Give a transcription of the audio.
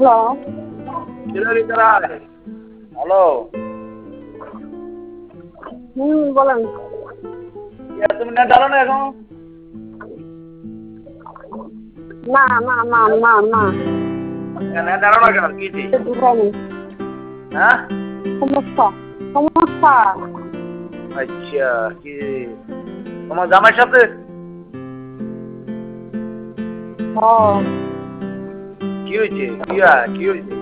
Hello. বলেন। তুমি net ডালো না এখন? না না না না না নেট ডালো না কেন? কি হ্যাঁ? সমস্যা সমস্যা। আচ্ছা, কি তোমার জামাইয়ের সাথে? হ্যাঁ। কি হয়েছে? কি হয়েছে?